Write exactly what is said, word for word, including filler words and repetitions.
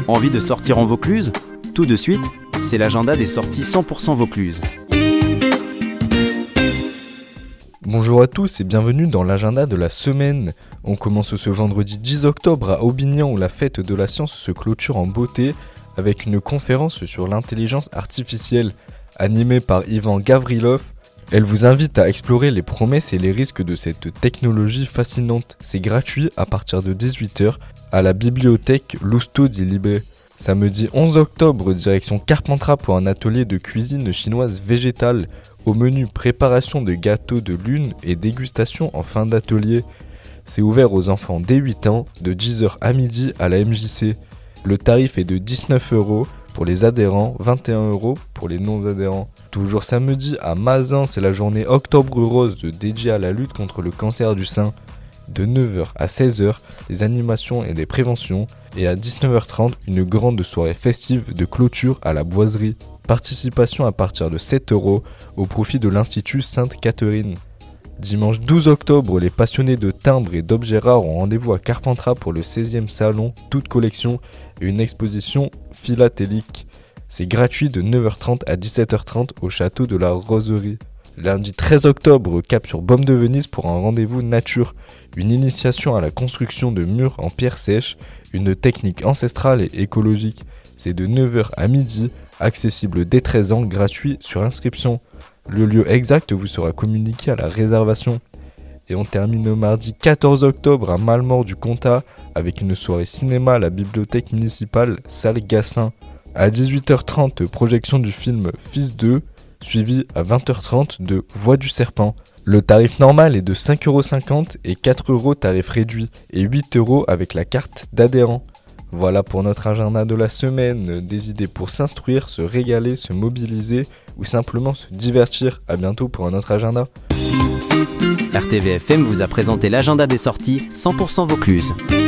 Envie de sortir en Vaucluse ? Tout de suite, c'est l'agenda des sorties cent pour cent Vaucluse. Bonjour à tous et bienvenue dans l'agenda de la semaine. On commence ce vendredi dix octobre à Aubignan où la fête de la science se clôture en beauté avec une conférence sur l'intelligence artificielle animée par Ivan Gavrilov. Elle vous invite à explorer les promesses et les risques de cette technologie fascinante. C'est gratuit à partir de dix-huit heures à la bibliothèque Lousteau di Libre. Samedi onze octobre, direction Carpentras pour un atelier de cuisine chinoise végétale. Au menu préparation de gâteaux de lune et dégustation en fin d'atelier. C'est ouvert aux enfants dès huit ans de dix heures à midi à la M J C. Le tarif est de dix-neuf euros pour les adhérents, vingt et un euros pour les non-adhérents. Toujours samedi à Mazan, c'est la journée Octobre Rose dédiée à la lutte contre le cancer du sein. De neuf heures à seize heures, les animations et les préventions. Et à dix-neuf heures trente, une grande soirée festive de clôture à la Boiserie. Participation à partir de sept euros au profit de l'Institut Sainte-Catherine. Dimanche douze octobre, les passionnés de timbres et d'objets rares ont rendez-vous à Carpentras pour le seizième salon Toute Collection et une exposition philatélique. C'est gratuit de neuf heures trente à dix-sept heures trente au château de la Roserie. Lundi treize octobre, cap sur Baume de Venise pour un rendez-vous nature. Une initiation à la construction de murs en pierre sèche, une technique ancestrale et écologique. C'est de neuf heures à midi, accessible dès treize ans, gratuit sur inscription. Le lieu exact vous sera communiqué à la réservation. Et on termine le mardi quatorze octobre à Malmort du Comtat avec une soirée cinéma à la bibliothèque municipale salle Gassin. À dix-huit heures trente, projection du film Fils deux, suivi à vingt heures trente de Voix du Serpent. Le tarif normal est de cinq euros cinquante et quatre euros tarif réduit et huit euros avec la carte d'adhérent. Voilà pour notre agenda de la semaine, des idées pour s'instruire, se régaler, se mobiliser ou simplement se divertir. À bientôt pour un autre agenda. R T V F M vous a présenté l'agenda des sorties cent pour cent Vaucluse.